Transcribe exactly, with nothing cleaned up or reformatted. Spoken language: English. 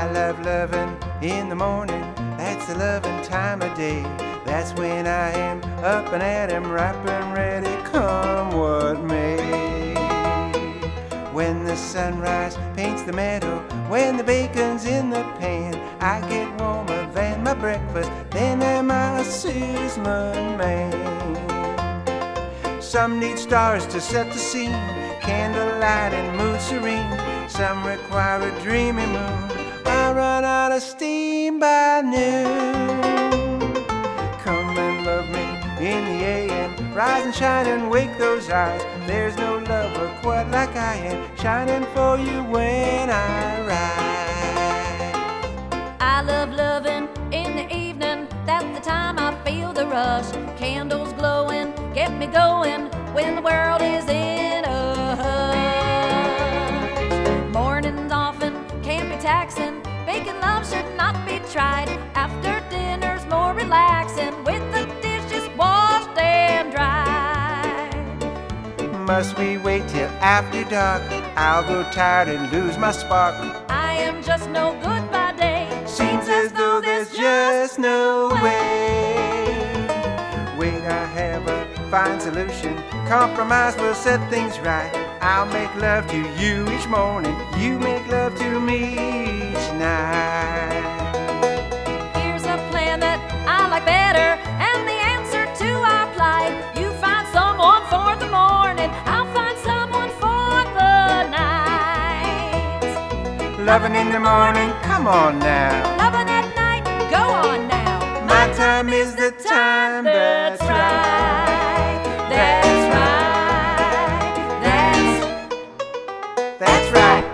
I love loving in the morning, that's the loving time of day. That's when I am up and at 'em, ripe and ready, come what may. When the sunrise paints the meadow, when the bacon's in the pan, I get warmer than my breakfast, then am I a sizzling man. Some need stars to set the scene, candlelight and mood serene. Some require a dreamy moon, I run out of steam by noon. Come and love me in the A M, rise and shine and wake those eyes. There's no lover quite like I am, shining for you when I ride. I love loving in the evening, that's the time I feel the rush. Candles glowing, get me going when the world is in a hush. Mornings often can't be taxing, making love should not be tried. After dinner's more relaxing, with the dishes washed and dried. Must we wait till after dark? I'll grow tired and lose my spark. I am just no good by day, Seems as though there's just no way. Wait, I have a fine solution. Compromise will set things right. I'll make love to you each morning, you make love to me each night. Here's a plan that I like better, and the answer to our plight. You find someone for the morning, I'll find someone for the night. Loving in the morning, come on now. Loving at night, go on now. My time is the time, that's right. That's right. That's That's right.